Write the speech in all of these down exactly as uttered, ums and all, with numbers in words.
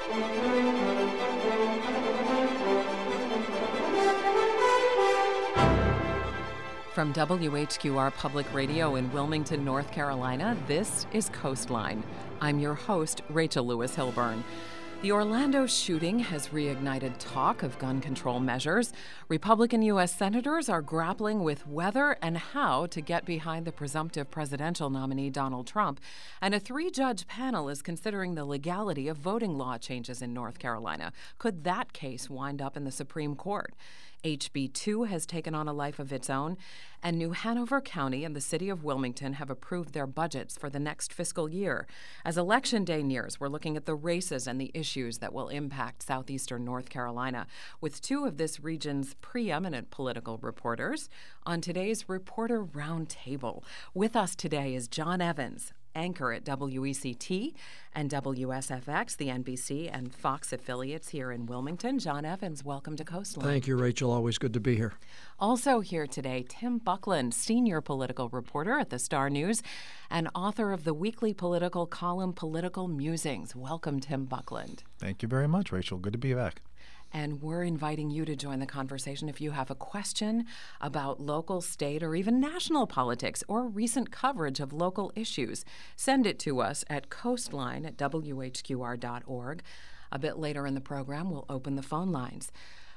From W H Q R Public Radio in Wilmington, North Carolina, this is Coastline. I'm your host, Rachel Lewis Hilburn. The Orlando shooting has reignited talk of gun control measures. Republican U S senators are grappling with whether and how to get behind the presumptive presidential nominee Donald Trump, and a three-judge panel is considering the legality of voting law changes in North Carolina. Could that case wind up in the Supreme Court? H B two has taken on a life of its own, and New Hanover County and the city of Wilmington have approved their budgets for the next fiscal year. As Election Day nears, we're looking at the races and the issues that will impact southeastern North Carolina with two of this region's preeminent political reporters on today's Reporter Roundtable. With us today is John Evans, anchor at W E C T and W S F X, the N B C and Fox affiliates here in Wilmington. John Evans, welcome to Coastline. Thank you, Rachel. Always good to be here. Also here today, Tim Buckland, senior political reporter at the Star News and author of the weekly political column Political Musings. Welcome, Tim Buckland. Thank you very much, Rachel. Good to be back. And we're inviting you to join the conversation if you have a question about local, state, or even national politics or recent coverage of local issues. Send it to us at coastline at W H Q R dot org. A bit later in the program, we'll open the phone lines.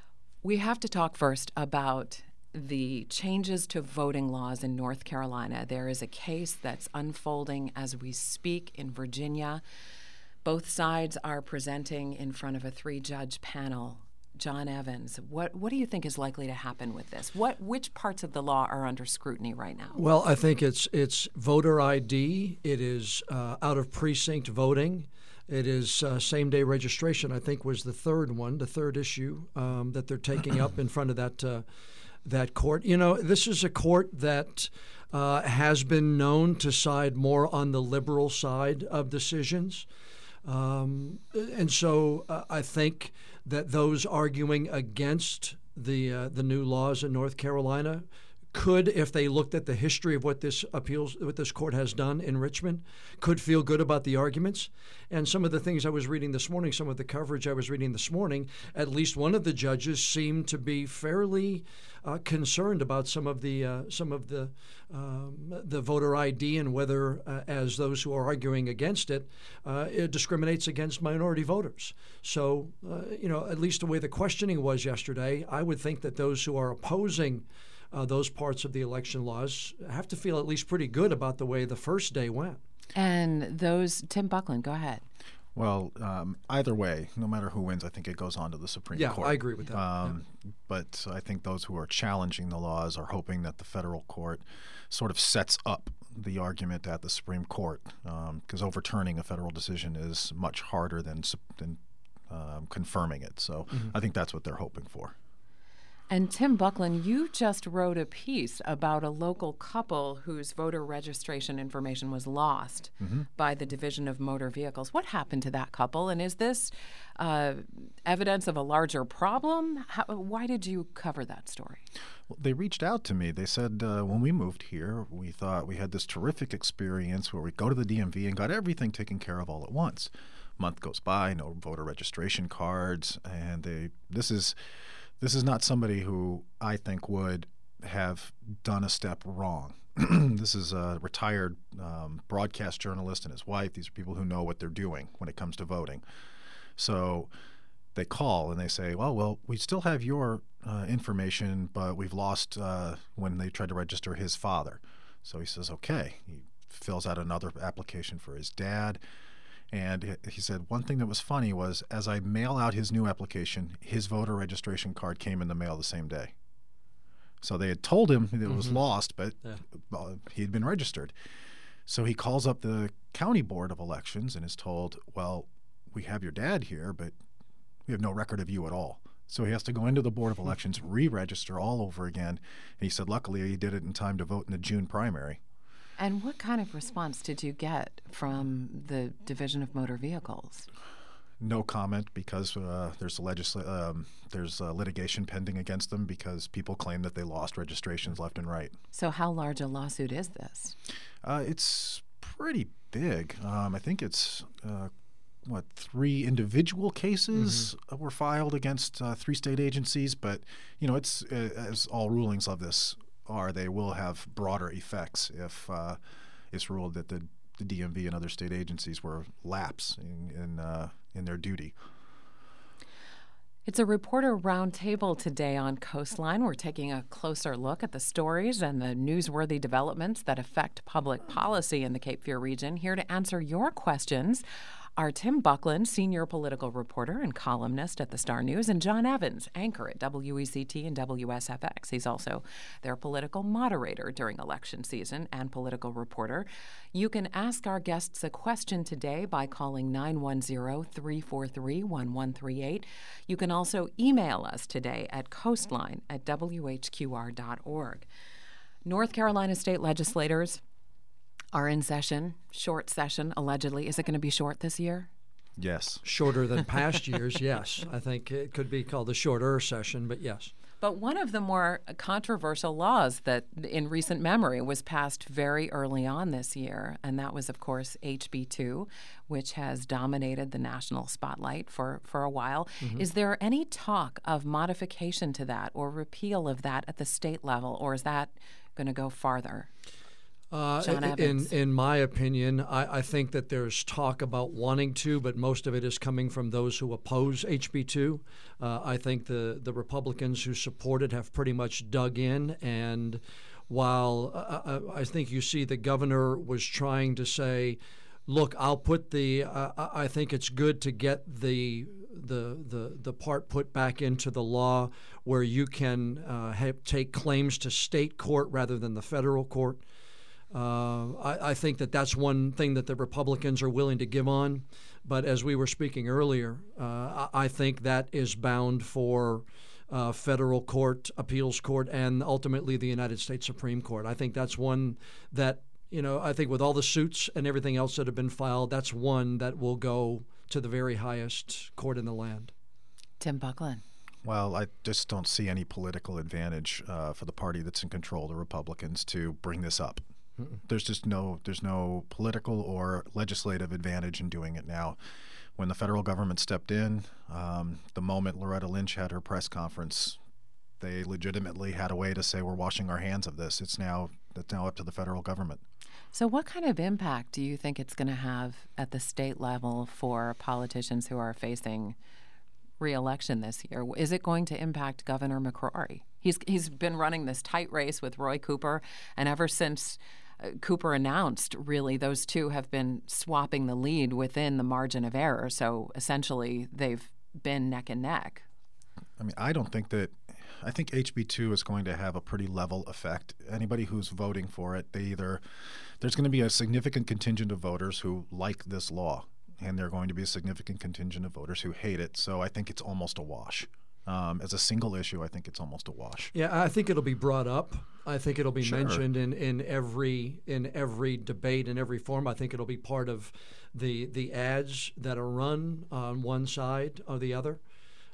We have to talk first about the changes to voting laws in North Carolina. There is a case that's unfolding as we speak in Virginia. Both sides are presenting in front of a three-judge panel. John Evans, what what do you think is likely to happen with this? What which parts of the law are under scrutiny right now? Well, I think it's it's voter I D. It is uh, out of precinct voting. It is uh, same-day registration. I think was the third one, the third issue um, that they're taking up in front of that uh, that court. You know, this is a court that uh, has been known to side more on the liberal side of decisions. Um, and so uh, I think that those arguing against the uh, the new laws in North Carolina could, if they looked at the history of what this appeals, what this court has done in Richmond, could feel good about the arguments. And some of the things I was reading this morning, some of the coverage I was reading this morning, at least one of the judges seemed to be fairly uh, concerned about some of the uh, some of the um, the voter I D and whether, uh, as those who are arguing against it, uh, it discriminates against minority voters. So, uh, you know, at least the way the questioning was yesterday, I would think that those who are opposing Uh, those parts of the election laws have to feel at least pretty good about the way the first day went. And those, Tim Buckland, go ahead. Well, um, either way, no matter who wins, I think it goes on to the Supreme yeah, Court. Yeah, I agree with that. Um, yeah. But I think those who are challenging the laws are hoping that the federal court sort of sets up the argument at the Supreme Court, because um, overturning a federal decision is much harder than, than um, confirming it. So mm-hmm. I think that's what they're hoping for. And Tim Buckland, you just wrote a piece about a local couple whose voter registration information was lost mm-hmm. by the Division of Motor Vehicles. What happened to that couple? And is this uh, evidence of a larger problem? How, why did you cover that story? Well, they reached out to me. They said, uh, when we moved here, we thought we had this terrific experience where we go to the D M V and got everything taken care of all at once. Month goes by, no voter registration cards, and they this is... This is not somebody who I think would have done a step wrong. This is a retired um, broadcast journalist and his wife. These are people who know what they're doing when it comes to voting. So they call and they say, well, well, we still have your uh, information, but we've lost uh, when they tried to register his father. So he says, okay. He fills out another application for his dad. And he said one thing that was funny was as I mail out his new application, his voter registration card came in the mail the same day. So they had told him that it was mm-hmm. lost, but yeah. uh, he had been registered. So he calls up the county board of elections and is told, well, we have your dad here, but we have no record of you at all. So he has to go into the board of elections, re-register all over again. And he said luckily he did it in time to vote in the June primary. And what kind of response did you get from the Division of Motor Vehicles? No comment because uh, there's a legisla- um, there's uh, litigation pending against them because people claim that they lost registrations left and right. So how large a lawsuit is this? Uh, it's pretty big. Um, I think it's uh, what, three individual cases mm-hmm. were filed against uh, three state agencies. But, you know, it's uh, as all rulings of this are, they will have broader effects if uh, it's ruled that the, the D M V and other state agencies were lapse in in, uh, in their duty. It's a reporter roundtable today on Coastline. We're taking a closer look at the stories and the newsworthy developments that affect public policy in the Cape Fear region. Here to answer your questions are Tim Buckland, senior political reporter and columnist at the Star News, and John Evans, anchor at W E C T and W S F X. He's also their political moderator during election season and political reporter. You can ask our guests a question today by calling nine one zero, three four three, one one three eight. You can also email us today at coastline at W H Q R dot org. North Carolina state legislators are in session, short session, allegedly. Is it going to be short this year? Yes. Shorter than past years, yes. I think it could be called a shorter session, but yes. But one of the more controversial laws that in recent memory was passed very early on this year, and that was, of course, H B two, which has dominated the national spotlight for, for a while. Mm-hmm. Is there any talk of modification to that or repeal of that at the state level, or is that going to go farther? Uh, in in my opinion, I, I think that there's talk about wanting to, but most of it is coming from those who oppose H B two. Uh, I think the, the Republicans who support it have pretty much dug in, and while uh, I think you see the governor was trying to say, look, I'll put the, uh, I think it's good to get the the the the part put back into the law where you can uh, have, take claims to state court rather than the federal court. Uh, I, I think that that's one thing that the Republicans are willing to give on. But as we were speaking earlier, uh, I, I think that is bound for uh, federal court, appeals court, and ultimately the United States Supreme Court. I think that's one that, you know, I think with all the suits and everything else that have been filed, that's one that will go to the very highest court in the land. Tim Buckland. Well, I just don't see any political advantage uh, for the party that's in control, the Republicans, to bring this up. There's just no there's no political or legislative advantage in doing it now. When the federal government stepped in, um, the moment Loretta Lynch had her press conference, they legitimately had a way to say, we're washing our hands of this. It's now it's now up to the federal government. So what kind of impact do you think it's going to have at the state level for politicians who are facing re-election this year? Is it going to impact Governor McCrory? He's he's been running this tight race with Roy Cooper, and ever since Cooper announced, really, those two have been swapping the lead within the margin of error. So essentially, they've been neck and neck. I mean, I don't think that – I think H B two is going to have a pretty level effect. Anybody who's voting for it, they either – there's going to be a significant contingent of voters who like this law, and there are going to be a significant contingent of voters who hate it. So I think it's almost a wash. Um, as a single issue, I think it's almost a wash. Yeah, I think it'll be brought up. I think it'll be Sure. mentioned in, in every in every debate, in every forum. I think it'll be part of the the ads that are run on one side or the other.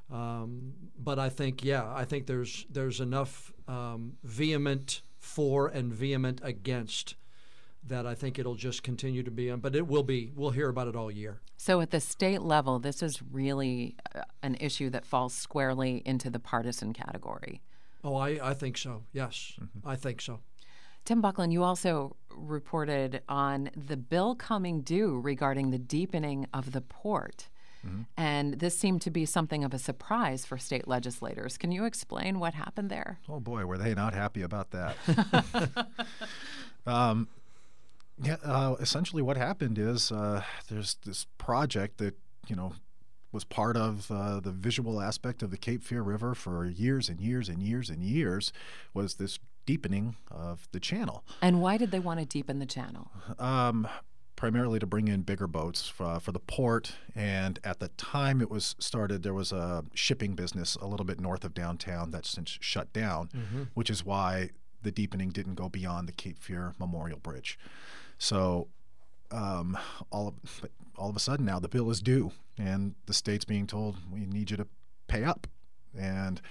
Um, but I think, yeah, I think there's there's enough um, vehement for and vehement against that I think it'll just continue to be on. But it will be. We'll hear about it all year. So at the state level, this is really uh, an issue that falls squarely into the partisan category. Oh, I, I think so. Yes, mm-hmm. I think so. Tim Buckland, you also reported on the bill coming due regarding the deepening of the port. Mm-hmm. And this seemed to be something of a surprise for state legislators. Can you explain what happened there? Oh, boy, were they not happy about that. um, yeah, uh, essentially what happened is uh, there's this project that, you know, was part of uh, the visual aspect of the Cape Fear River for years and years and years and years, was this deepening of the channel. And why did they want to deepen the channel? Um, primarily to bring in bigger boats for, for the port. And at the time it was started, there was a shipping business a little bit north of downtown that's since shut down, mm-hmm. which is why the deepening didn't go beyond the Cape Fear Memorial Bridge. So um, all of, all of a sudden now the bill is due, and the state's being told, we need you to pay up. And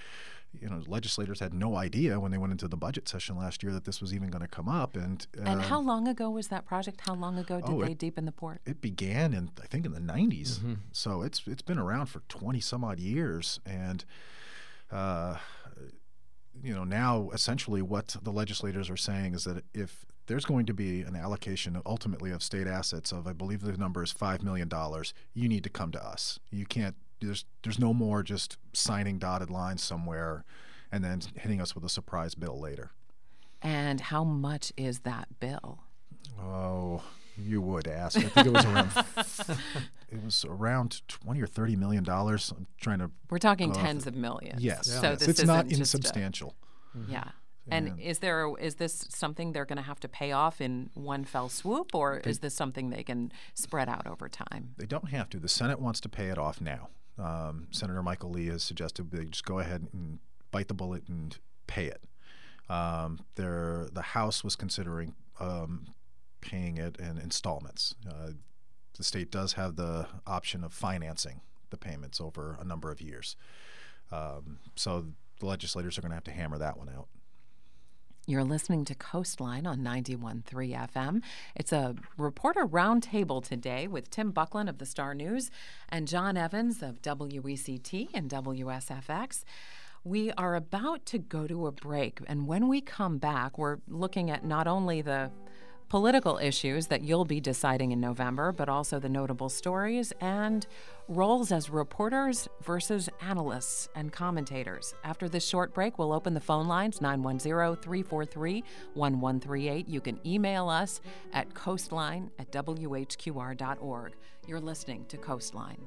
you know, legislators had no idea when they went into the budget session last year that this was even going to come up. And uh, and how long ago was that project? How long ago did oh, they it, deepen the port? It began in, I think, in the nineties. Mm-hmm. So it's it's been around for twenty some odd years. And, uh, you know, now essentially what the legislators are saying is that if there's going to be an allocation ultimately of state assets of, I believe the number is five million dollars, you need to come to us. You can't, there's, there's no more just signing dotted lines somewhere and then hitting us with a surprise bill later. And how much is that bill? Oh, you would ask. I think it was around it was around twenty or thirty million dollars. I'm trying to. We're talking uh, tens of millions. Yes, So yes. this It's not isn't just a- insubstantial. Yeah. And is there is this something they're going to have to pay off in one fell swoop, or is this something they can spread out over time? They don't have to. The Senate wants to pay it off now. Um, Senator Michael Lee has suggested they just go ahead and bite the bullet and pay it. Um, there, the House was considering um, paying it in installments. Uh, the state does have the option of financing the payments over a number of years. Um, so the legislators are going to have to hammer that one out. You're listening to Coastline on ninety-one point three F M. It's a reporter roundtable today with Tim Buckland of the Star News and John Evans of W E C T and W S F X. We are about to go to a break, and when we come back, we're looking at not only the political issues that you'll be deciding in November, but also the notable stories and roles as reporters versus analysts and commentators. After this short break, we'll open the phone lines, nine one zero, three four three, one one three eight. You can email us at coastline at W H Q R dot org. You're listening to Coastline.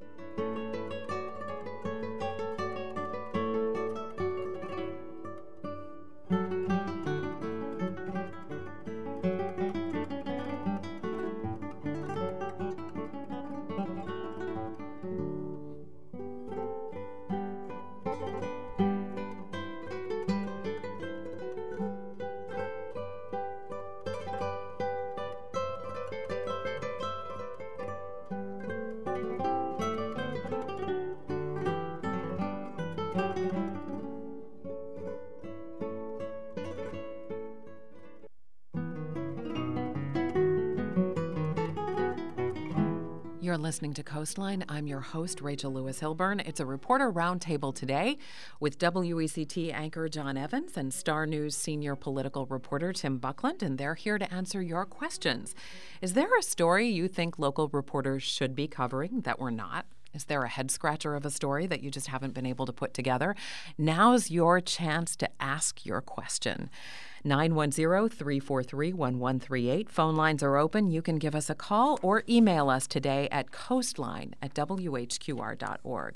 You're listening to Coastline. I'm your host, Rachel Lewis Hilburn. It's a reporter roundtable today with W E C T anchor John Evans and Star News senior political reporter Tim Buckland, and they're here to answer your questions. Is there a story you think local reporters should be covering that we're not? Is there a head scratcher of a story that you just haven't been able to put together? Now's your chance to ask your question. nine one zero, three four three, one one three eight. Phone lines are open. You can give us a call or email us today at coastline at W H Q R dot org.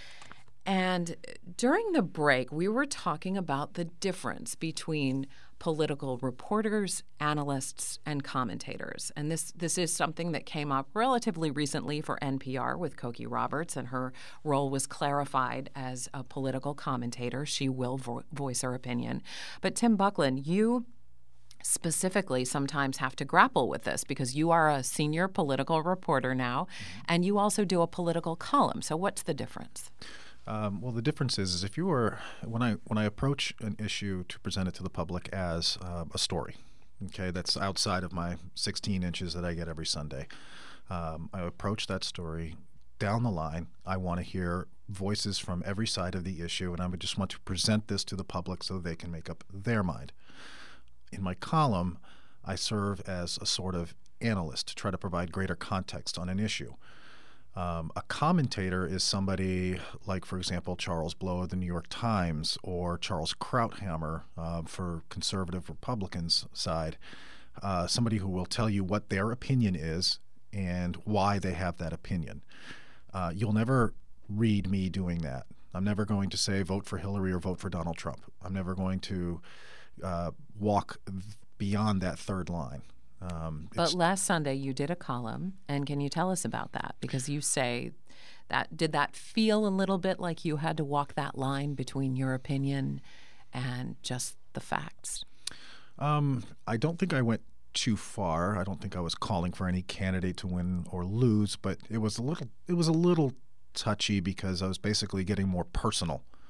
And during the break, we were talking about the difference between political reporters, analysts, and commentators. And this this is something that came up relatively recently for N P R with Cokie Roberts, and her role was clarified as a political commentator. She will vo- voice her opinion. But Tim Buckland, you specifically sometimes have to grapple with this because you are a senior political reporter now, mm-hmm. and you also do a political column. So what's the difference? Um, well, the difference is, is if you were when I when I approach an issue to present it to the public as uh, a story, okay, that's outside of my sixteen inches that I get every Sunday. Um, I approach that story down the line. I want to hear voices from every side of the issue, and I would just want to present this to the public so they can make up their mind. In my column, I serve as a sort of analyst to try to provide greater context on an issue. Um, a commentator is somebody like, for example, Charles Blow of the New York Times or Charles Krauthammer uh, for conservative Republicans' side, uh, somebody who will tell you what their opinion is and why they have that opinion. Uh, you'll never read me doing that. I'm never going to say vote for Hillary or vote for Donald Trump. I'm never going to uh, walk beyond that third line. Um, but last Sunday you did a column, and can you tell us about that? Because you say that, did that feel a little bit like you had to walk that line between your opinion and just the facts? Um, I don't think I went too far. I don't think I was calling for any candidate to win or lose, but it was a little, it was a little touchy because I was basically getting more personal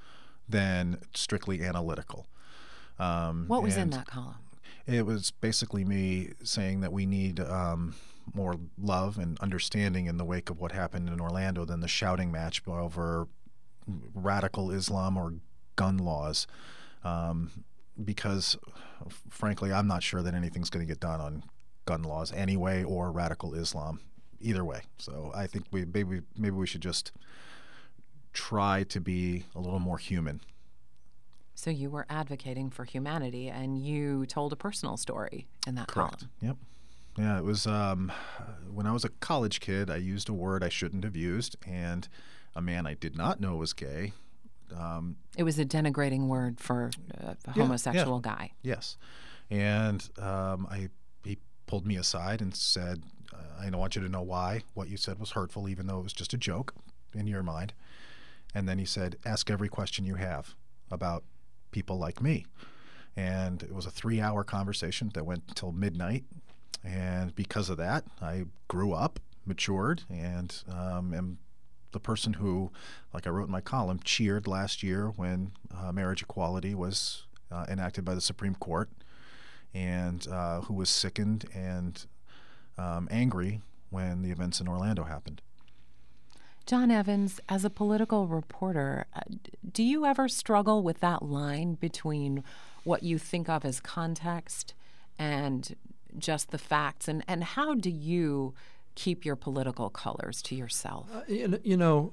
than strictly analytical. Um, What was in and that column? It was basically me saying that we need um, more love and understanding in the wake of what happened in Orlando than the shouting match over radical Islam or gun laws. Um, because, frankly, I'm not sure that anything's going to get done on gun laws anyway or radical Islam either way. So I think we maybe maybe we should just try to be a little more human. So you were advocating for humanity, and you told a personal story in that Correct. column. Yep. Yeah, it was um, when I was a college kid, I used a word I shouldn't have used, and a man I did not know was gay. Um, It was a denigrating word for a homosexual yeah. guy. Yes. And um, I he pulled me aside and said, uh, I don't want you to know why. What you said was hurtful, even though it was just a joke in your mind. And then he said, ask every question you have about people like me. And it was a three-hour conversation that went until midnight. And because of that, I grew up, matured, and um, am the person who, like I wrote in my column, cheered last year when uh, marriage equality was uh, enacted by the Supreme Court, and uh, who was sickened and um, angry when the events in Orlando happened. John Evans, as a political reporter, uh, do you ever struggle with that line between what you think of as context and just the facts? And, and how do you keep your political colors to yourself? Uh, you, you know,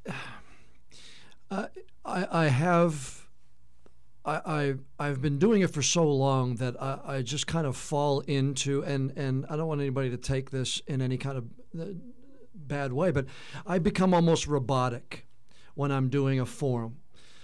uh, I, I have, I, I, I've been doing it for so long that I, I just kind of fall into, and, and I don't want anybody to take this in any kind of uh, bad way, but I become almost robotic when I'm doing a forum.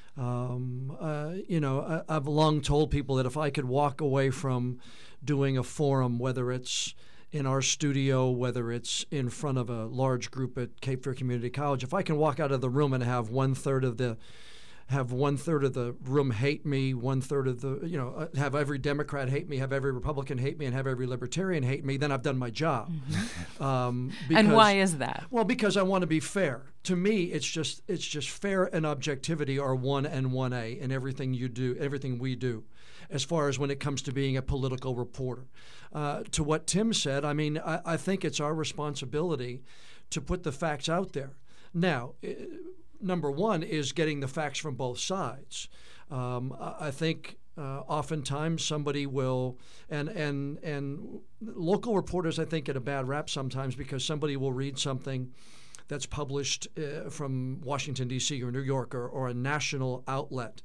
Um, uh, you know, I, I've long told people that if I could walk away from doing a forum, whether it's in our studio, whether it's in front of a large group at Cape Fear Community College, if I can walk out of the room and have one third of the have one third of the room hate me, one third of the, you know, have every Democrat hate me, have every Republican hate me, and have every Libertarian hate me, then I've done my job. Mm-hmm. Um, because, and why is that? Well, because I want to be fair. To me, it's just it's just fair and objectivity are one and one A in everything you do, everything we do, as far as when it comes to being a political reporter. Uh, to what Tim said, I mean, I, I think it's our responsibility to put the facts out there. Now, it, number one is getting the facts from both sides. Um, I think uh, oftentimes somebody will, and and and local reporters I think get a bad rap sometimes because somebody will read something that's published uh, from Washington D C or New York or, or a national outlet,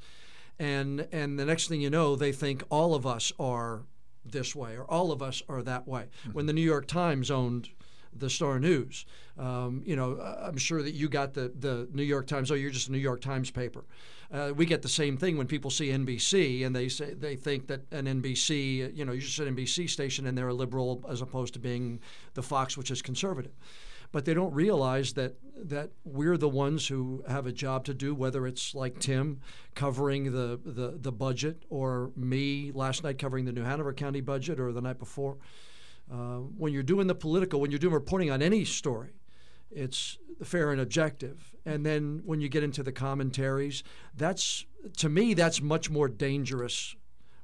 and and the next thing you know they think all of us are this way or all of us are that way. Mm-hmm. When the New York Times owned the Star News. Um, you know, I'm sure that you got the, the New York Times. Oh, you're just a New York Times paper. Uh, we get the same thing when people see N B C and they say they think that an N B C, you know, you're just an N B C station and they're a liberal as opposed to being the Fox, which is conservative. But they don't realize that that we're the ones who have a job to do, whether it's like Tim covering the, the, the budget or me last night covering the New Hanover County budget or the night before. Uh, when you're doing the political, when you're doing reporting on any story, it's fair and objective. And then when you get into the commentaries, that's, to me, that's much more dangerous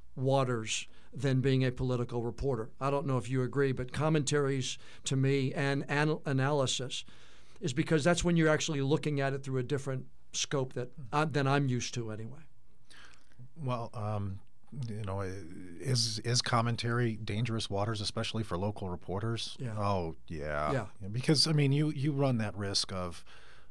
waters than being a political reporter. I don't know if you agree, but commentaries to me and anal- analysis is because that's when you're actually looking at it through a different scope that I, than I'm used to anyway. Well, um, you know, is is commentary dangerous waters, especially for local reporters? Yeah. Oh, yeah. Yeah. Because, I mean, you, you run that risk of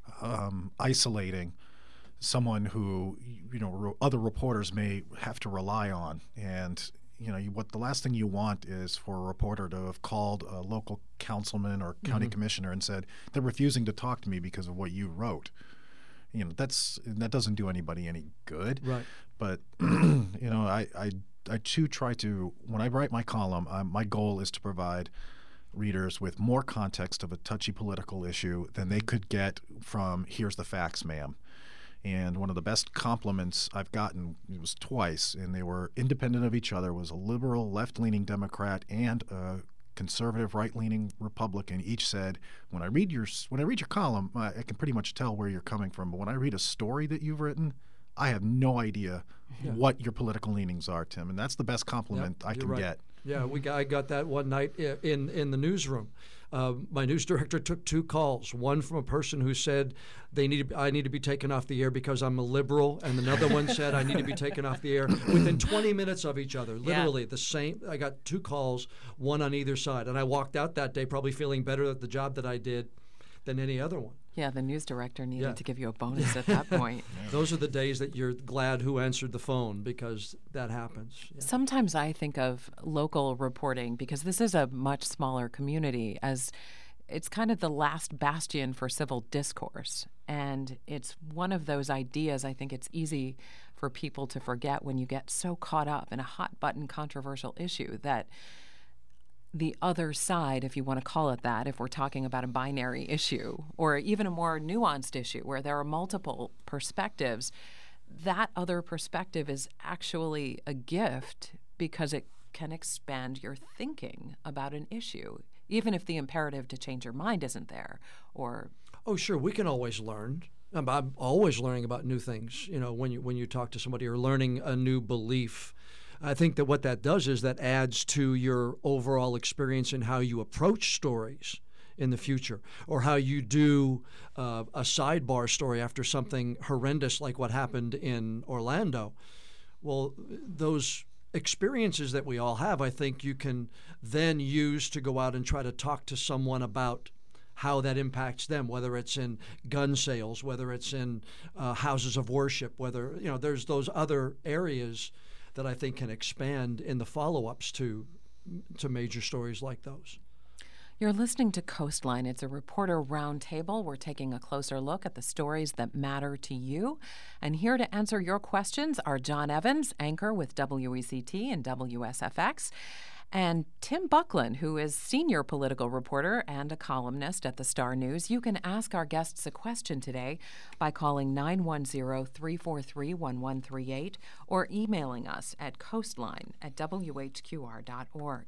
um, isolating someone who, you know, other reporters may have to rely on. And, you know, you, what the last thing you want is for a reporter to have called a local councilman or county mm-hmm. commissioner and said, they're refusing to talk to me because of what you wrote. You know, that's that doesn't do anybody any good. Right. But, you know, I, I, I too try to, when I write my column, um, my goal is to provide readers with more context of a touchy political issue than they could get from, here's the facts, ma'am. And one of the best compliments I've gotten, it was twice, and they were independent of each other, was a liberal left-leaning Democrat and a conservative right-leaning Republican. Each said, when I read your when I read your column, I, I can pretty much tell where you're coming from. But when I read a story that you've written, I have no idea Yeah. what your political leanings are, Tim, and that's the best compliment Yep, I you're can right. get. Yeah, we got, I got that one night i- in in the newsroom. Uh, my news director took two calls. One from a person who said they need to, I need to be taken off the air because I'm a liberal, and another one said I need to be taken off the air within twenty minutes of each other. Literally the same. I got two calls, one on either side, and I walked out that day probably feeling better at the job that I did than any other one. Yeah, the news director needed Yeah. to give you a bonus at that point. Those are the days that you're glad who answered the phone because that happens. Yeah. Sometimes I think of local reporting, because this is a much smaller community, as it's kind of the last bastion for civil discourse. And it's one of those ideas I think it's easy for people to forget when you get so caught up in a hot button controversial issue that the other side, if you want to call it that, if we're talking about a binary issue or even a more nuanced issue where there are multiple perspectives, that other perspective is actually a gift because it can expand your thinking about an issue, even if the imperative to change your mind isn't there. Or Oh, sure, we can always learn. I'm, I'm always learning about new things. You know, when you when you talk to somebody or learning a new belief, I think that what that does is that adds to your overall experience in how you approach stories in the future, or how you do uh, a sidebar story after something horrendous like what happened in Orlando. Well, those experiences that we all have, I think you can then use to go out and try to talk to someone about how that impacts them, whether it's in gun sales, whether it's in uh, houses of worship, whether, you know, there's those other areas that I think can expand in the follow-ups to to major stories like those. You're listening to Coastline. It's a reporter roundtable. We're taking a closer look at the stories that matter to you. And here to answer your questions are John Evans, anchor with W E C T and W S F X, and Tim Buckland, who is senior political reporter and a columnist at the Star News. You can ask our guests a question today by calling nine one zero, three four three, one one three eight or emailing us at coastline at w h q r dot org.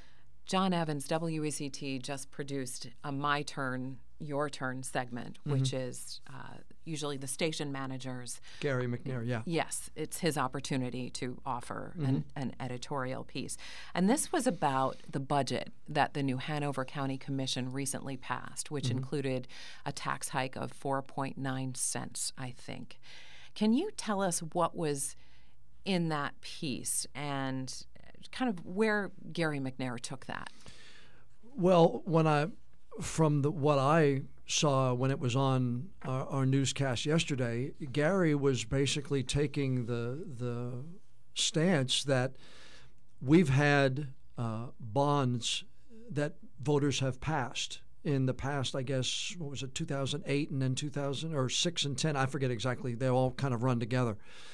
John Evans, W E C T, just produced a My Turn, Your Turn segment, mm-hmm. which is uh, usually the station managers. Gary McNair, yeah. Yes, it's his opportunity to offer mm-hmm. an, an editorial piece. And this was about the budget that the New Hanover County Commission recently passed, which mm-hmm. included a tax hike of four point nine cents, I think. Can you tell us what was in that piece and kind of where Gary McNair took that? Well, when I, from the, what I saw when it was on our, our newscast yesterday, Gary was basically taking the the stance that we've had uh, bonds that voters have passed in the past. I guess what was it, two thousand eight and then two thousand or six and ten. I forget exactly. They all kind of run together,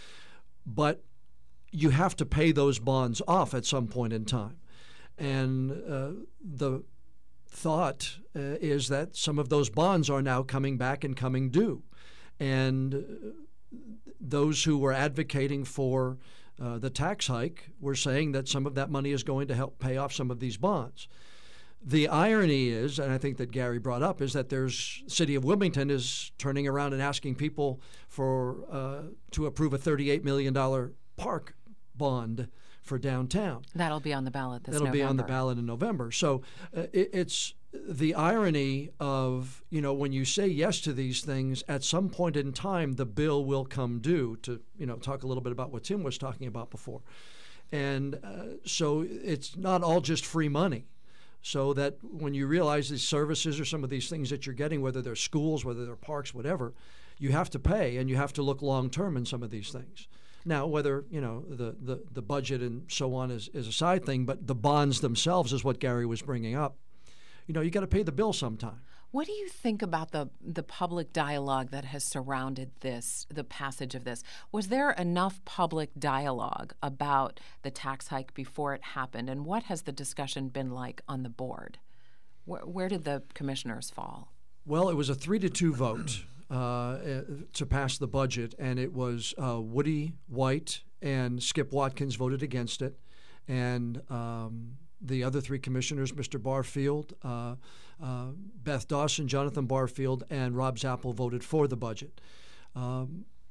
but you have to pay those bonds off at some point in time. And uh, the thought uh, is that some of those bonds are now coming back and coming due. And uh, those who were advocating for uh, the tax hike were saying that some of that money is going to help pay off some of these bonds. The irony is, and I think that Gary brought up, is that there's City of Wilmington is turning around and asking people for uh, to approve a thirty-eight million dollars park bond for downtown. That'll be on the ballot this That'll November. be on the ballot in November. So uh, it, it's the irony of, you know, when you say yes to these things, at some point in time, the bill will come due, to, you know, talk a little bit about what Tim was talking about before. And uh, so it's not all just free money. So that when you realize these services or some of these things that you're getting, whether they're schools, whether they're parks, whatever, you have to pay, and you have to look long term in some of these things. Now, whether, you know, the, the, the budget and so on is, is a side thing, but the bonds themselves is what Gary was bringing up. You know, you got to pay the bill sometime. What do you think about the the public dialogue that has surrounded this, the passage of this? Was there enough public dialogue about the tax hike before it happened, and what has the discussion been like on the board? Where, where did the commissioners fall? Well, it was a three to two vote uh, to pass the budget, and it was uh, Woody White and Skip Watkins voted against it, and um, the other three commissioners, Mister Barfield, uh, uh, Beth Dawson, Jonathan Barfield, and Rob Zappel voted for the budget. Um,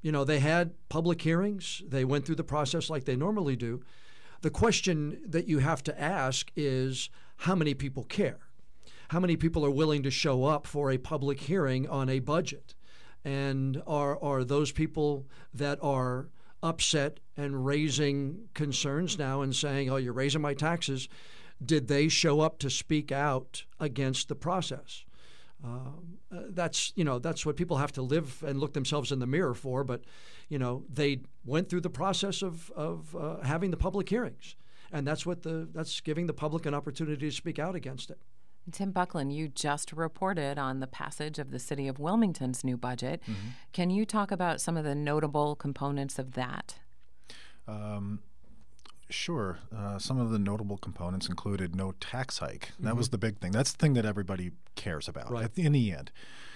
You know, they had public hearings. They went through the process like they normally do. The question that you have to ask is how many people care? How many people are willing to show up for a public hearing on a budget? And are are those people that are upset and raising concerns now and saying, oh, you're raising my taxes, did they show up to speak out against the process? Um, uh, that's, you know, that's what people have to live and look themselves in the mirror for. But, you know, they went through the process of, of uh, having the public hearings. And that's what the that's giving the public an opportunity to speak out against it. Tim Buckland, you just reported on the passage of the City of Wilmington's new budget. Mm-hmm. Can you talk about some of the notable components of that? Um, sure. Uh, some of the notable components included no tax hike. Mm-hmm. That was the big thing. That's the thing that everybody cares about right. at the, in the end.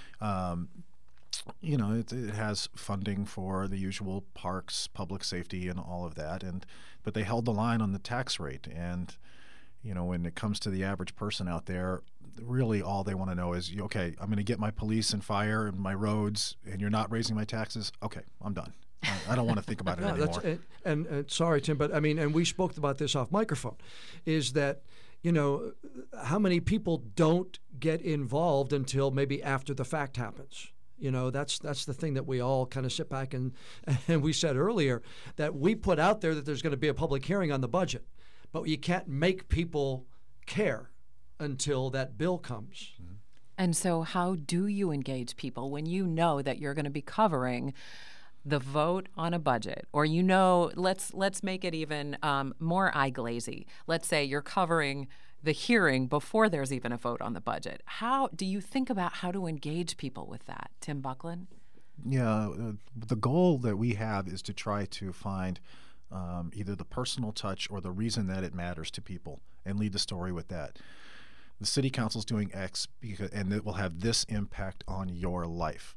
Um, you know, it, it has funding for the usual parks, public safety, and all of that. And but they held the line on the tax rate. And you know, when it comes to the average person out there, really all they want to know is, okay, I'm going to get my police and fire and my roads, and you're not raising my taxes. Okay, I'm done. I, I don't want to think about it no, anymore. That's, and, and, and sorry, Tim, but I mean, and we spoke about this off microphone, is that, you know, how many people don't get involved until maybe after the fact happens? You know, that's that's the thing that we all kind of sit back and, and we said earlier that we put out there that there's going to be a public hearing on the budget. But you can't make people care until that bill comes. Mm-hmm. And so how do you engage people when you know that you're going to be covering the vote on a budget? Or, you know, let's let's make it even um, more eye-glazy. Let's say you're covering the hearing before there's even a vote on the budget. How do you think about how to engage people with that, Tim Buckland? Yeah, uh, the goal that we have is to try to find Um, either the personal touch or the reason that it matters to people, and lead the story with that. The city council's doing X, because, and it will have this impact on your life.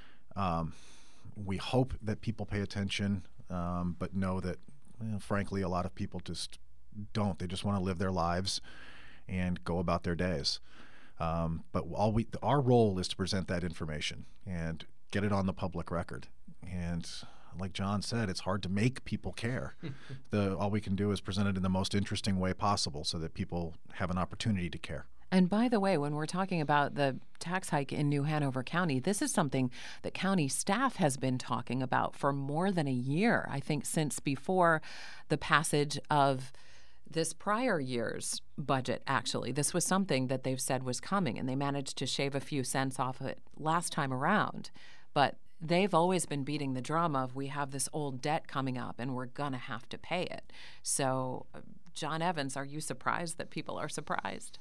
Um, we hope that people pay attention, um, but know that, you know, frankly, a lot of people just don't. They just want to live their lives and go about their days. Um, but all we, our role is to present that information and get it on the public record. And like John said, it's hard to make people care. the all we can do is present it in the most interesting way possible so that people have an opportunity to care. And by the way, when we're talking about the tax hike in New Hanover County, this is something that county staff has been talking about for more than a year, I think since before the passage of this prior year's budget, actually. This was something that they've said was coming, and they managed to shave a few cents off it last time around. But they've always been beating the drum of, we have this old debt coming up and we're going to have to pay it. So, John Evans, are you surprised that people are surprised?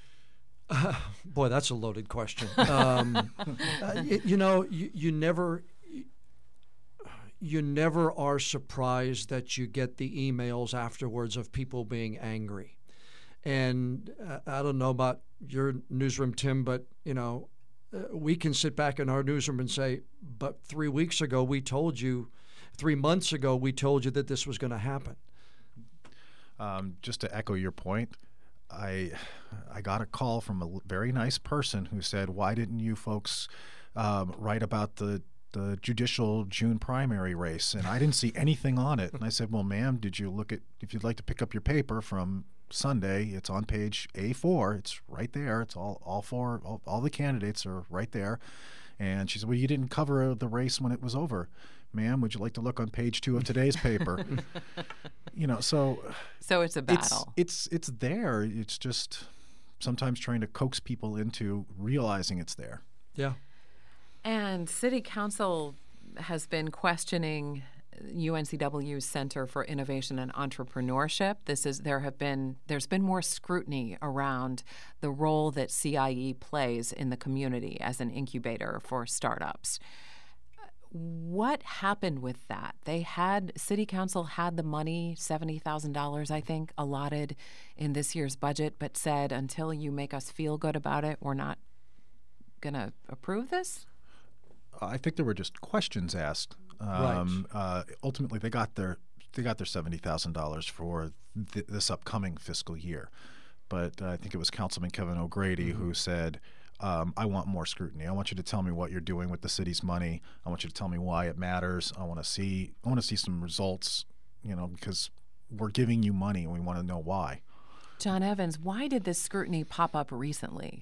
Uh, boy, that's a loaded question. Um, uh, you, you know, you, you never... You never are surprised that you get the emails afterwards of people being angry. And uh, I don't know about your newsroom, Tim, but, you know, uh, we can sit back in our newsroom and say, but three weeks ago we told you, three months ago we told you that this was going to happen. Um, just to echo your point, I I got a call from a very nice person who said, why didn't you folks um, write about the the judicial June primary race? And I didn't see anything on it. And I said, well, ma'am, did you look at, if you'd like to pick up your paper from Sunday, it's on page A four. It's right there. It's all, all four, all, all the candidates are right there. And she said, well, you didn't cover the race when it was over. Ma'am, would you like to look on page two of today's paper? You know, so. So it's a battle. It's, it's, it's there. It's just sometimes trying to coax people into realizing it's there. Yeah. And City Council has been questioning U N C W's Center for Innovation and Entrepreneurship. This is there have been there's been more scrutiny around the role that C I E plays in the community as an incubator for startups. What happened with that? They had City Council had the money, seventy thousand dollars, I think, allotted in this year's budget, but said until you make us feel good about it, we're not going to approve this? I think there were just questions asked. Um, right. Uh, ultimately, they got their they got their seventy thousand dollars for th- this upcoming fiscal year, but uh, I think it was Councilman Kevin O'Grady mm-hmm. who said, um, I want more scrutiny. I want you to tell me what you're doing with the city's money. I want you to tell me why it matters. I want to see I want to see some results, you know, because we're giving you money and we want to know why. John Evans, why did this scrutiny pop up recently?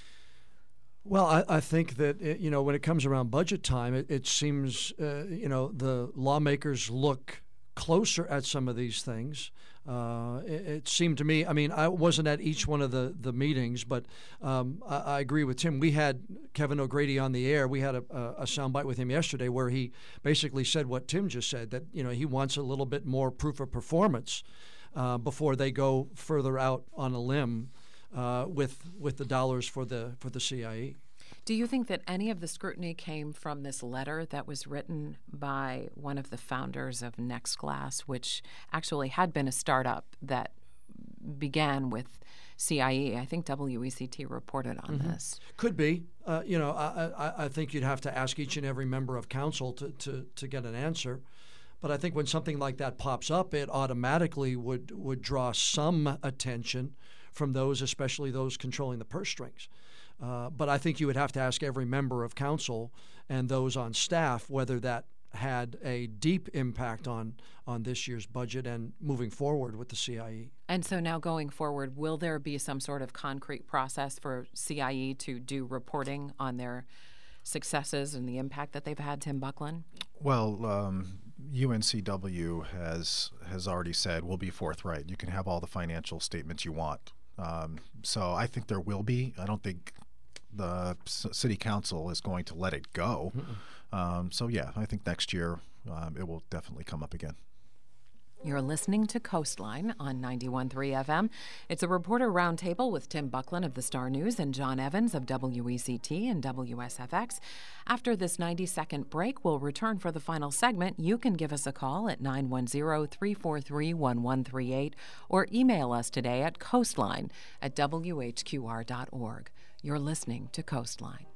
Well, I, I think that, it, you know, when it comes around budget time, it, it seems, uh, you know, the lawmakers look closer at some of these things. Uh, it, it seemed to me, I mean, I wasn't at each one of the, the meetings, but um, I, I agree with Tim. We had Kevin O'Grady on the air. We had a, a soundbite with him yesterday where he basically said what Tim just said, that, you know, he wants a little bit more proof of performance uh, before they go further out on a limb uh, with with the dollars for the for the C I E. Do you think that any of the scrutiny came from this letter that was written by one of the founders of NextGlass, which actually had been a startup that began with C I E? I think W E C T reported on mm-hmm. this. Could be. Uh, you know, I, I, I think you'd have to ask each and every member of council to, to, to get an answer. But I think when something like that pops up, it automatically would, would draw some attention from those, especially those controlling the purse strings. Uh, but I think you would have to ask every member of council and those on staff whether that had a deep impact on, on this year's budget and moving forward with the C I E. And so now going forward, will there be some sort of concrete process for C I E to do reporting on their successes and the impact that they've had, Tim Buckland? Well, um, U N C W has has already said we'll be forthright. You can have all the financial statements you want. Um, so I think there will be. I don't think the city council is going to let it go. Um, so yeah, I think next year um, it will definitely come up again. You're listening to Coastline on ninety-one point three F M. It's a reporter roundtable with Tim Buckland of the Star News and John Evans of W E C T and W S F X. After this ninety-second break, we'll return for the final segment. You can give us a call at nine one zero, three four three, one one three eight or email us today at coastline at W H Q R dot org. You're listening to Coastline.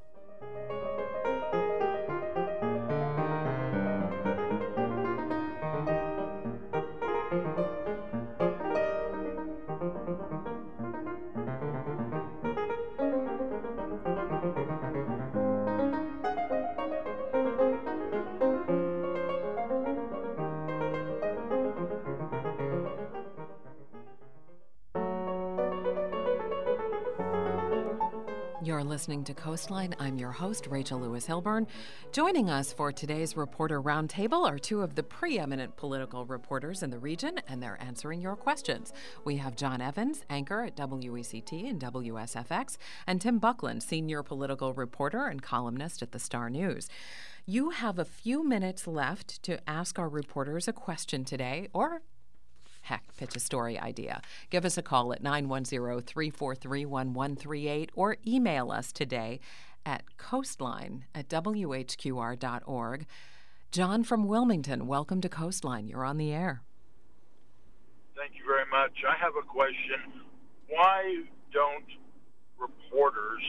You're listening to Coastline. I'm your host, Rachel Lewis Hilburn. Joining us for today's Reporter Roundtable are two of the preeminent political reporters in the region, and they're answering your questions. We have John Evans, anchor at W E C T and W S F X, and Tim Buckland, senior political reporter and columnist at the Star News. You have a few minutes left to ask our reporters a question today, or heck, pitch a story idea. Give us a call at nine one zero, three four three, one one three eight or email us today at coastline at W H Q R dot org. John from Wilmington, welcome to Coastline. You're on the air. Thank you very much. I have a question. Why don't reporters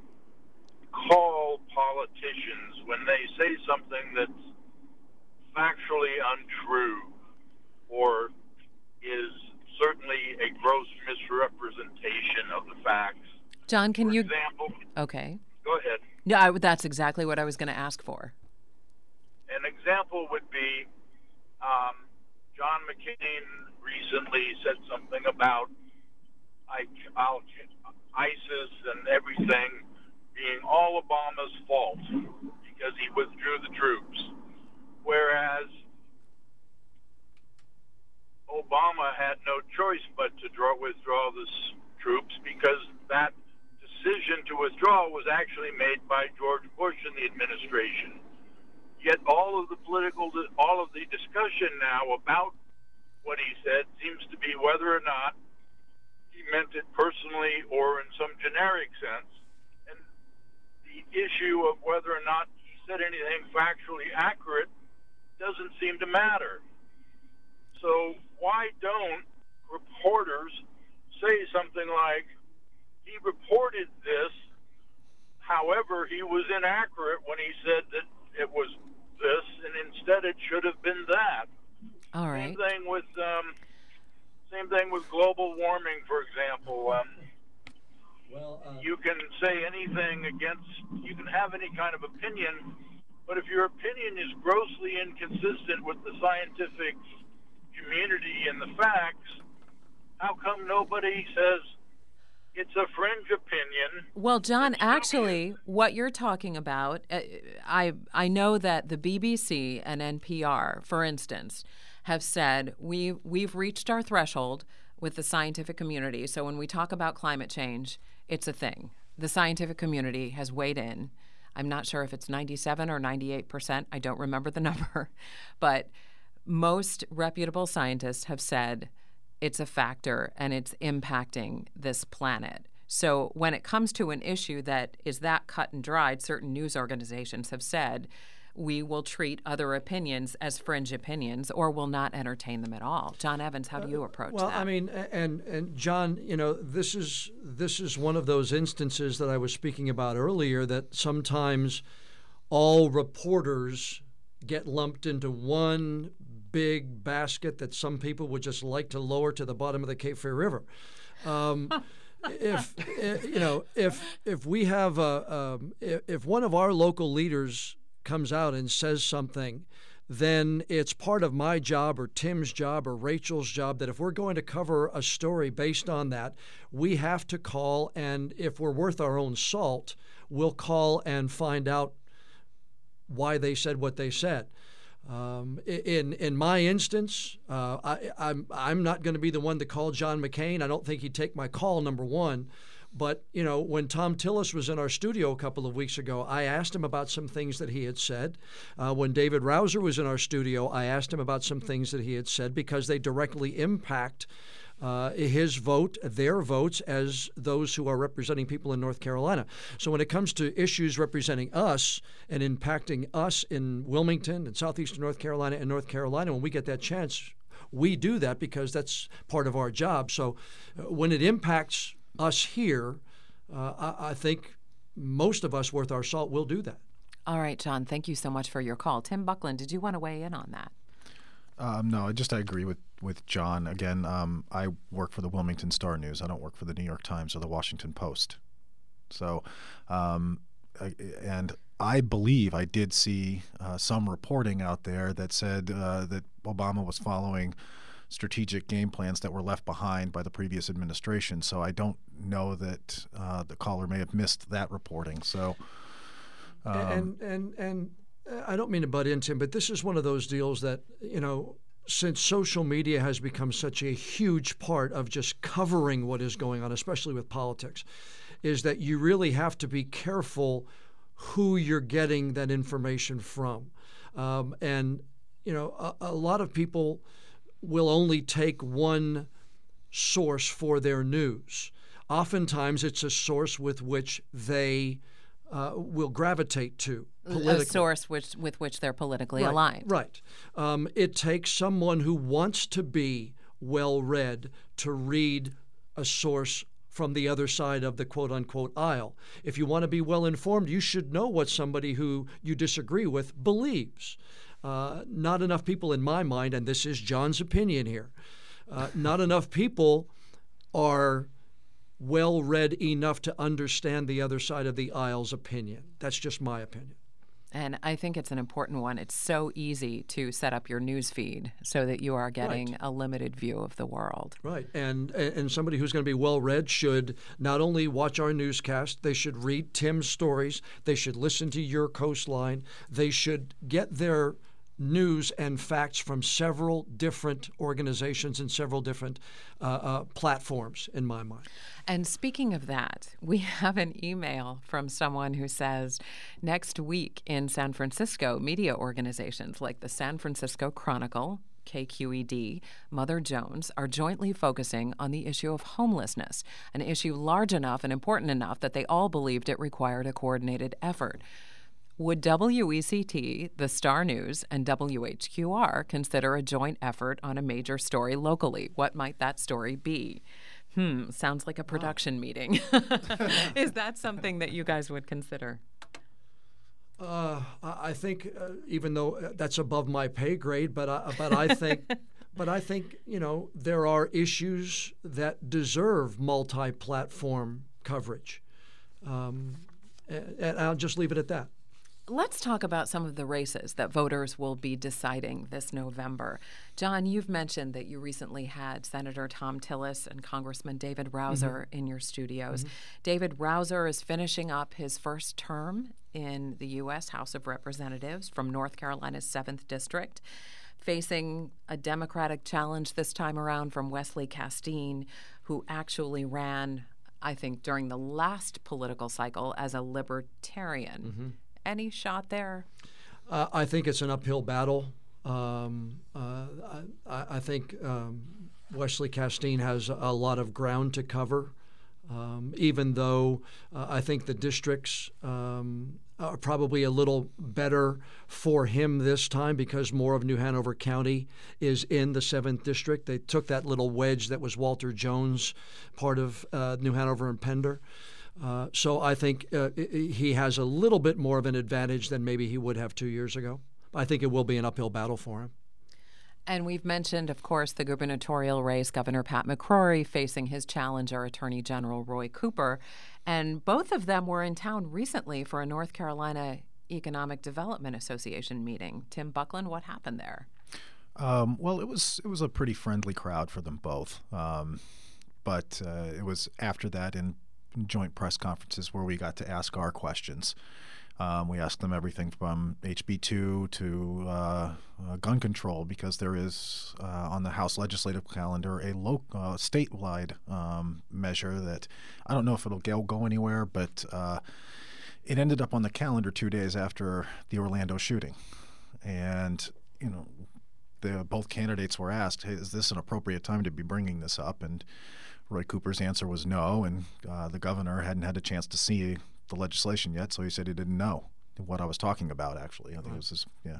call politicians when they say something that's factually untrue or is certainly a gross misrepresentation of the facts? John, can for you... example, okay. Go ahead. No, I, that's exactly what I was going to ask for. An example would be um, John McCain recently said something about I, I'll, ISIS and everything being all Obama's fault because he withdrew the troops, whereas Obama had no choice but to draw, withdraw the troops because that decision to withdraw was actually made by George Bush and the administration. Yet all of the political, all of the discussion now about what he said seems to be whether or not he meant it personally or in some generic sense. And the issue of whether or not he said anything factually accurate doesn't seem to matter. So why don't reporters say something like, he reported this, however, he was inaccurate when he said that it was this, and instead it should have been that. All right. Same thing with, um, same thing with global warming, for example. Um, Well, uh, you can say anything against, you can have any kind of opinion, but if your opinion is grossly inconsistent with the scientific community and the facts, how come nobody says it's a fringe opinion? Well, John, actually, what you're talking about, uh, I I know that the B B C and N P R, for instance, have said we we've reached our threshold with the scientific community. So when we talk about climate change, it's a thing. The scientific community has weighed in. I'm not sure if it's ninety-seven or ninety-eight percent. I don't remember the number, but most reputable scientists have said it's a factor and it's impacting this planet. So when it comes to an issue that is that cut and dried, certain news organizations have said we will treat other opinions as fringe opinions or will not entertain them at all. John Evans, how do you approach well, that? Well, I mean, and and John, you know, this is this is one of those instances that I was speaking about earlier, that sometimes all reporters get lumped into one big basket that some people would just like to lower to the bottom of the Cape Fear River. Um, if you know, if if we have a um, if, if one of our local leaders comes out and says something, then it's part of my job or Tim's job or Rachel's job that if we're going to cover a story based on that, we have to call, and if we're worth our own salt, we'll call and find out why they said what they said. Um, in in my instance, uh, I, I'm I'm not going to be the one to call John McCain. I don't think he'd take my call, number one. But, you know, when Tom Tillis was in our studio a couple of weeks ago, I asked him about some things that he had said. Uh, when David Rouser was in our studio, I asked him about some things that he had said because they directly impact uh, his vote, their votes, as those who are representing people in North Carolina. So when it comes to issues representing us and impacting us in Wilmington and southeastern North Carolina and North Carolina, when we get that chance, we do that because that's part of our job. So uh, when it impacts us here, uh, I, I think most of us worth our salt will do that. All right, John, thank you so much for your call. Tim Buckland, did you want to weigh in on that? Um, no, I just I agree with, with John. Again, um, I work for the Wilmington Star News. I don't work for the New York Times or the Washington Post. So, um, I, and I believe I did see uh, some reporting out there that said uh, that Obama was following strategic game plans that were left behind by the previous administration. So I don't know that uh, the caller may have missed that reporting. So, um, and and and I don't mean to butt in, Tim, but this is one of those deals that, you know, since social media has become such a huge part of just covering what is going on, especially with politics, is that you really have to be careful who you're getting that information from. Um, and, you know, a, a lot of people will only take one source for their news. Oftentimes, it's a source with which they uh, will gravitate to politically. A source which, with which they're politically right, aligned. Right. Um, it takes someone who wants to be well-read to read a source from the other side of the quote-unquote aisle. If you want to be well-informed, you should know what somebody who you disagree with believes. Uh, not enough people in my mind, and this is John's opinion here, uh, not enough people are well-read enough to understand the other side of the aisle's opinion. That's just my opinion. And I think it's an important one. It's so easy to set up your news feed so that you are getting right. a limited view of the world. Right. And and somebody who's going to be well-read should not only watch our newscast, they should read Tim's stories, they should listen to Your Coastline, they should get their news and facts from several different organizations and several different uh, uh, platforms, in my mind. And speaking of that, we have an email from someone who says, next week in San Francisco, media organizations like the San Francisco Chronicle, K Q E D, Mother Jones are jointly focusing on the issue of homelessness, an issue large enough and important enough that they all believed it required a coordinated effort. Would W E C T, the Star News, and W H Q R consider a joint effort on a major story locally? What might that story be? Hmm, sounds like a production wow. meeting. Is that something that you guys would consider? Uh, I think, uh, even though that's above my pay grade, but I, but I think, but I think you know there are issues that deserve multi-platform coverage. Um, and, and I'll just leave it at that. Let's talk about some of the races that voters will be deciding this November. John, you've mentioned that you recently had Senator Thom Tillis and Congressman David Rouzer mm-hmm. in your studios. Mm-hmm. David Rouzer is finishing up his first term in the U S House of Representatives from North Carolina's seventh District, facing a Democratic challenge this time around from Wesley Castine, who actually ran, I think, during the last political cycle as a libertarian. Mm-hmm. Any shot there? Uh, I think it's an uphill battle. Um, uh, I, I think um, Wesley Castine has a lot of ground to cover, um, even though uh, I think the districts um, are probably a little better for him this time because more of New Hanover County is in the seventh District. They took that little wedge that was Walter Jones, part of uh, New Hanover and Pender. Uh, so I think uh, he has a little bit more of an advantage than maybe he would have two years ago. I think it will be an uphill battle for him. And we've mentioned, of course, the gubernatorial race, Governor Pat McCrory facing his challenger, Attorney General Roy Cooper. And both of them were in town recently for a North Carolina Economic Development Association meeting. Tim Buckland, what happened there? Um, well, it was it was a pretty friendly crowd for them both. Um, but uh, it was after that in joint press conferences where we got to ask our questions. Um, we asked them everything from H B two to uh, uh, gun control because there is uh, on the House legislative calendar a lo- uh, statewide um, measure that I don't know if it'll go, go anywhere, but uh, it ended up on the calendar two days after the Orlando shooting. And, you know, the, both candidates were asked, hey, is this an appropriate time to be bringing this up? And Roy Cooper's answer was no, and uh, the governor hadn't had a chance to see the legislation yet, so he said he didn't know what I was talking about, actually. I think right. it was just, yeah.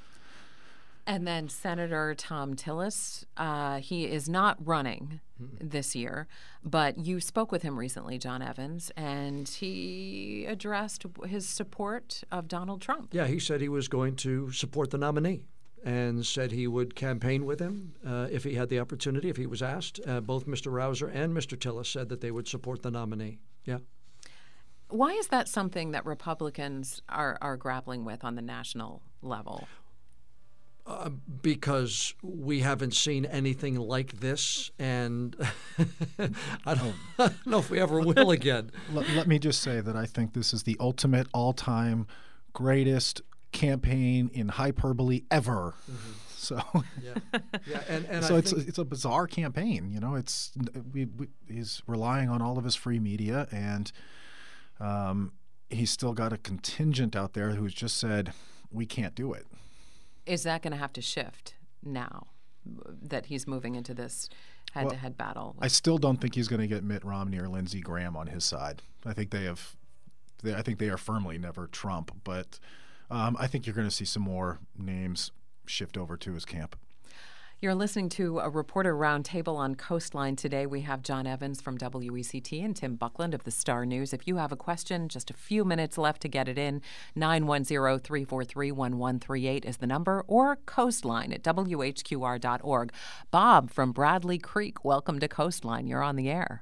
And then Senator Thom Tillis, uh, he is not running mm-hmm. this year, but you spoke with him recently, John Evans, and he addressed his support of Donald Trump. Yeah, he said he was going to support the nominee and said he would campaign with him uh, if he had the opportunity, if he was asked. Uh, both Mister Rouzer and Mister Tillis said that they would support the nominee. Yeah. Why is that something that Republicans are, are grappling with on the national level? Uh, because we haven't seen anything like this, and I, don't, I don't know if we ever will again. Let, let me just say that I think this is the ultimate all-time greatest campaign in hyperbole ever. Mm-hmm. So, yeah, yeah, and, and so I it's think, it's a bizarre campaign. You know, it's we, we, he's relying on all of his free media, and um, he's still got a contingent out there who's just said we can't do it. Is that going to have to shift now that he's moving into this head-to-head well, battle? I still don't think he's going to get Mitt Romney or Lindsey Graham on his side. I think they have. They, I think they are firmly never Trump, but um, I think you're going to see some more names shift over to his camp. You're listening to a Reporter Roundtable on Coastline. Today we have John Evans from W E C T and Tim Buckland of the Star News. If you have a question, just a few minutes left to get it in. nine one zero, three four three, one one three eight is the number, or Coastline at W H Q R dot org. Bob from Bradley Creek, welcome to Coastline. You're on the air.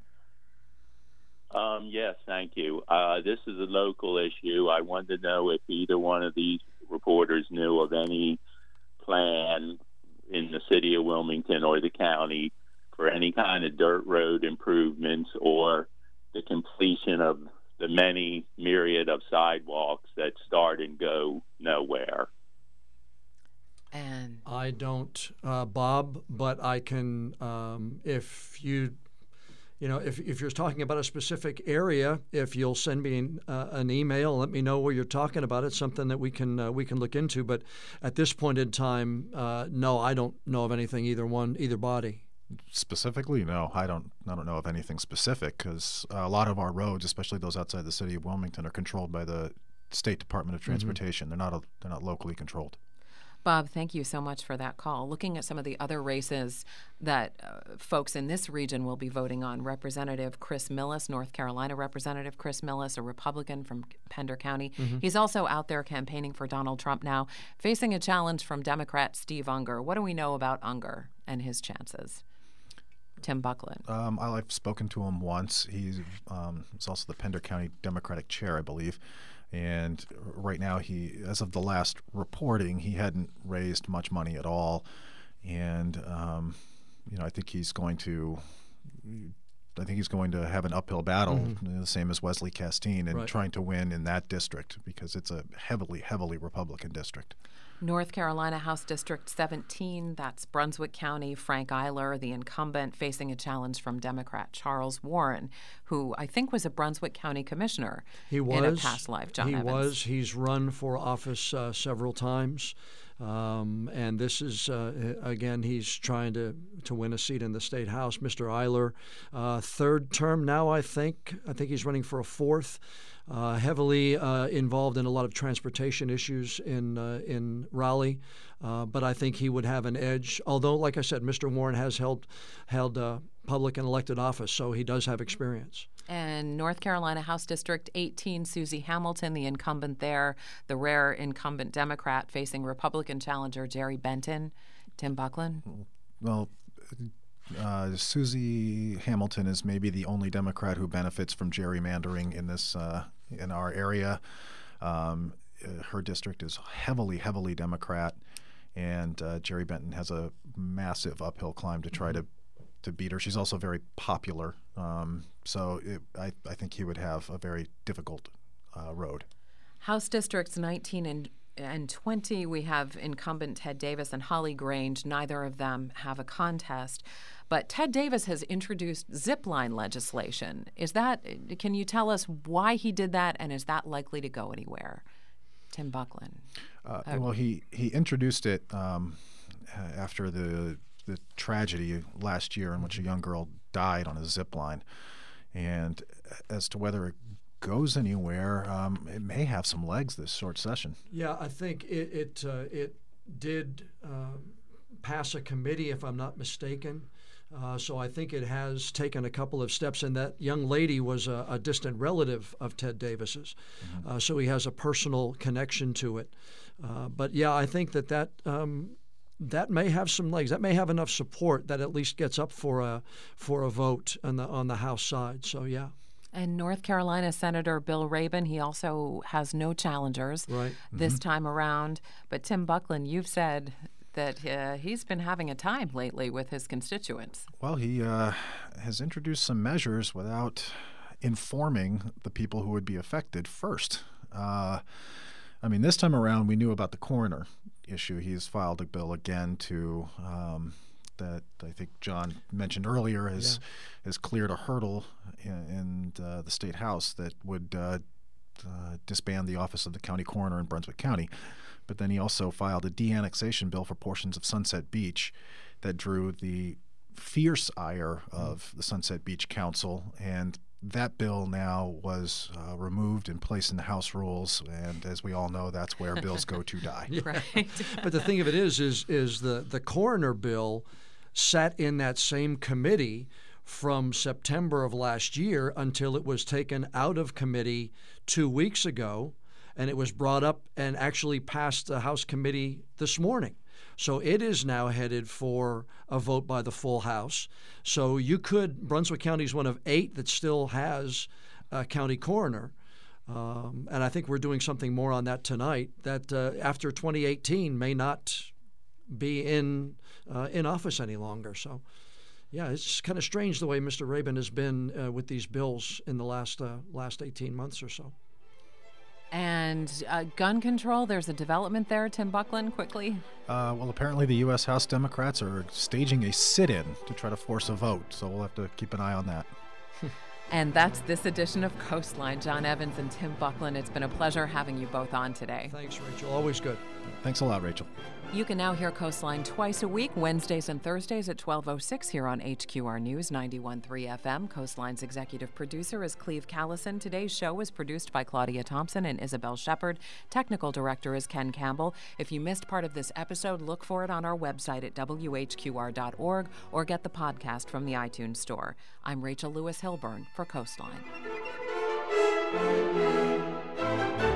Um, yes, thank you. Uh, this is a local issue. I wanted to know if either one of these reporters knew of any plan in the city of Wilmington or the county for any kind of dirt road improvements or the completion of the many myriad of sidewalks that start and go nowhere. And I don't, uh, Bob, but I can, um, if you, you know, if, if you're talking about a specific area, if you'll send me an, uh, an email, let me know where you're talking about. It's something that we can uh, we can look into. But at this point in time, uh, no, I don't know of anything either one, either body. Specifically, no, I don't. I don't know of anything specific because a lot of our roads, especially those outside the city of Wilmington, are controlled by the State Department of Transportation. Mm-hmm. They're not a, they're not locally controlled. Bob, thank you so much for that call. Looking at some of the other races that uh, folks in this region will be voting on, Representative Chris Millis, North Carolina Representative Chris Millis, a Republican from Pender County. Mm-hmm. He's also out there campaigning for Donald Trump now, facing a challenge from Democrat Steve Unger. What do we know about Unger and his chances? Tim Buckland? Um, I've spoken to him once. He's, um, he's also the Pender County Democratic chair, I believe. And right now, he, as of the last reporting, he hadn't raised much money at all. And, um, you know, I think he's going to... I think he's going to have an uphill battle, mm-hmm. you know, the same as Wesley Castine, and right. trying to win in that district because it's a heavily, heavily Republican district. North Carolina House District seventeen, that's Brunswick County, Frank Eiler, the incumbent, facing a challenge from Democrat Charles Warren, who I think was a Brunswick County commissioner he was, in a past life, John he Evans. He was. He's run for office uh, several times. Um, and this is, uh, again, he's trying to, to win a seat in the state house. Mister Eiler, uh, third term now, I think. I think he's running for a fourth. Uh, heavily uh, involved in a lot of transportation issues in uh, in Raleigh, uh, but I think he would have an edge. Although, like I said, Mister Warren has held held uh, public and elected office, so he does have experience. And North Carolina House District eighteen, Susie Hamilton, the incumbent there, the rare incumbent Democrat facing Republican challenger Jerry Benton. Tim Buckland? Well, uh, Susie Hamilton is maybe the only Democrat who benefits from gerrymandering in this uh, in our area. Um, her district is heavily, heavily Democrat, and uh, Jerry Benton has a massive uphill climb to try to to beat her. She's also very popular, um, so it, I, I think he would have a very difficult uh, road. House Districts nineteen and, and twenty, we have incumbent Ted Davis and Holly Grange. Neither of them have a contest, but Ted Davis has introduced zipline legislation. Is that, can you tell us why he did that, and is that likely to go anywhere? Tim Buckland. Uh, uh, well, he, he introduced it um, after the the tragedy last year in which a young girl died on a zip line. And as to whether it goes anywhere, um, it may have some legs this short session. Yeah, I think it it, uh, it did uh, pass a committee, if I'm not mistaken. Uh, so I think it has taken a couple of steps, and that young lady was a, a distant relative of Ted Davis's. Mm-hmm. Uh, so he has a personal connection to it. Uh, but yeah, I think that that um, that may have some legs. That may have enough support that at least gets up for a for a vote on the on the House side. So yeah. And North Carolina Senator Bill Rabon, he also has no challengers right. this mm-hmm. time around. But Tim Buckland, you've said that uh, he's been having a time lately with his constituents. Well, he uh, has introduced some measures without informing the people who would be affected first. Uh, I mean, this time around, we knew about the coroner issue. He's filed a bill again to um, that I think John mentioned earlier has yeah. has cleared a hurdle in, in uh, the state house that would uh, uh, disband the office of the county coroner in Brunswick County. But then he also filed a de-annexation bill for portions of Sunset Beach that drew the fierce ire of the Sunset Beach Council, and that bill now was uh, removed and placed in the House rules, and as we all know, that's where bills go to die. Yeah. Right. But the thing of it is, is, is the, the coroner bill sat in that same committee from September of last year until it was taken out of committee two weeks ago, and it was brought up and actually passed the House committee this morning. So it is now headed for a vote by the full House. So you could, Brunswick County is one of eight that still has a county coroner. Um, and I think we're doing something more on that tonight, that uh, after twenty eighteen may not be in uh, in office any longer. So, yeah, it's kind of strange the way Mister Rabon has been uh, with these bills in the last uh, last eighteen months or so. And uh, gun control, there's a development there, Tim Buckland, quickly. Uh, well, apparently the U S House Democrats are staging a sit-in to try to force a vote, so we'll have to keep an eye on that. And that's this edition of Coastline. John Evans and Tim Buckland, it's been a pleasure having you both on today. Thanks, Rachel. Always good. Thanks a lot, Rachel. You can now hear Coastline twice a week, Wednesdays and Thursdays at twelve oh six here on H Q R News ninety-one point three F M. Coastline's executive producer is Cleve Callison. Today's show was produced by Claudia Thompson and Isabel Shepard. Technical director is Ken Campbell. If you missed part of this episode, look for it on our website at W H Q R dot org or get the podcast from the iTunes Store. I'm Rachel Lewis Hilburn for Coastline.